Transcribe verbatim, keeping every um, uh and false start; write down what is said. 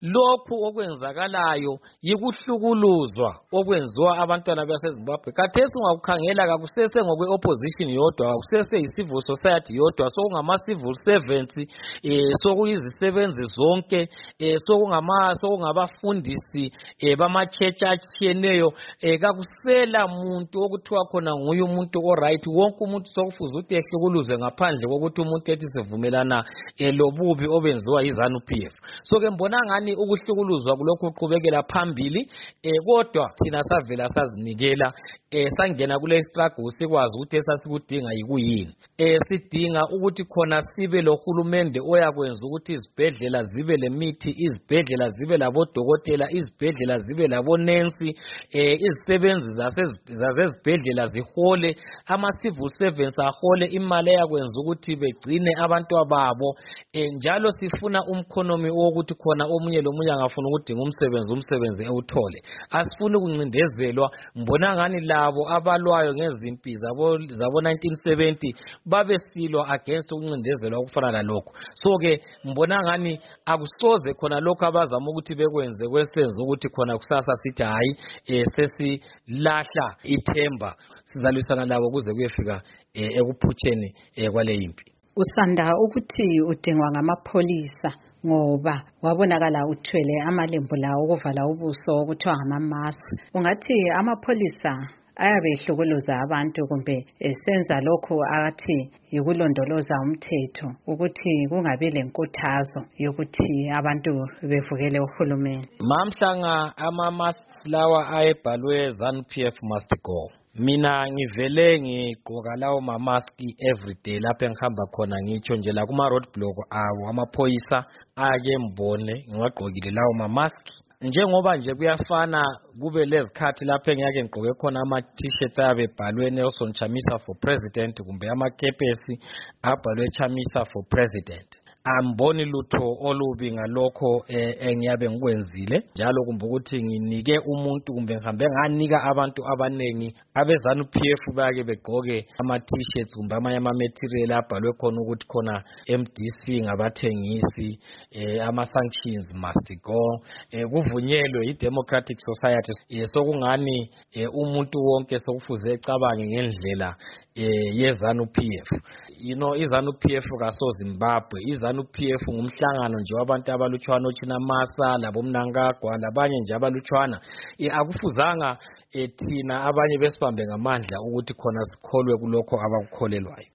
lokhu okwenzakalayo yikuhlukuluzwa okwenziwa abantwana baseZimbabwe. Khathesi ungakukhangela kakusese ngokwe-opposition yodwa, akusese yi-civil society yodwa, sokungama-civil servants, eh, sokuyizisebenzi zonke, eh, sokungama sokungabafundisi eh, bama-church atshiyeneyo, eh, kakusela muntu okuthiwa khona nguye umuntu oright. Wonke umuntu sokufuza ukuthi ehlukuluzwe ngaphandle kokuthi umuntu ethi sivumelana eh, lobubi obenziwa yi-ZANU-P F. So ke mbona ngani ukuhlukuluzwa kulokhu kuqhubekela phambili, eh, kodwa thina savela sazinikela, eh, sangena kule struggle sikwazi ukuthi esasikudinga yikuyini. Eh, sidinga ukuthi khona sibe lohulumende oyakwenza ukuthi izibhedlela zibe lemithi, izibhedlela zibe labodokotela, izibhedlela zibe labonensi, eh, izisebenzi zasezibhedlela zihole, ama-civil servants ahole imali eyakwenza ukuthi begcine abantu ababo. Eh, njalo sifuna umkhonomi wokuthi khona omunye lomunye angafuna ukudinga umsebenzi umsebenzi ewuthole. Asifuni kuncindezelwa. Mbona ngani labo abalwayo ngezimpi zabo zabo nineteen seventy babe silwa against ukuncindezelwa okufana lalokho. So ke mbona ngani akusoze khona lokho abazama ukuthi bekwenze kwesenze ukuthi khona kusasa sithi hayi eh, sesilahla ithemba, sizalwisana labo kuze kuyefika eh, ekuphutsheni eh, kwale impi. Usanda ukuthi udingwa ngamapholisa ngoba wabonakala uthwele amalembu lawo okuvala ubuso okuthiwa ngama-mask. Ungathi amapholisa ayabe ehlukuluza abantu kumbe esenza lokho athi yikulondoloza umthetho ukuthi kungabi lenkuthazo yokuthi abantu bevukele uhulumeni? Mamhlanga ama-masks lawa ayebhalwe ZANU-P F must go. Mina ngivele ngigqoka lawo mamaski everyday lapho engihamba khona, ngitsho nje la kuma roadblock awo amaphoyisa ake mbone ngiwagqokile lawo mamaski. Njengoba nje kuyafana kube lezikhathi lapho engiyake ngigqoke khona ama-t-shirts ayabe ebhalwe Nelson Chamisa for President kumbe amakepesi abhalwe Chamisa for President. Amboni lutho olubi ngalokho engiyabe ngikwenzile, njalo kumbe ukuthi nginike umuntu kumbe ngihambe nganika abantu abanengi abeZANU-P F bake begqoke ama-t-shirts kumbe amanye ama-material abhalwe khona ukuthi khona M D C ngabathengisi, eh, ama-sanctions must go, eh, kuvunyelwe i-democratic society. Eh, sokungani eh, umuntu wonke sokufuze ecabange ngendlela eh, yeZANU-P F. You know, iZANU-P F kaso Zimbabwe, iZANU-P F ngumhlangano nje wabantu abalutshwana othina Masa labo Mnangagwa labanye nje abalutshwana. Eh, akufuzanga eh, thina abanye besibambe ngamandla ukuthi khona sikholwe kulokho abakukholelwayo.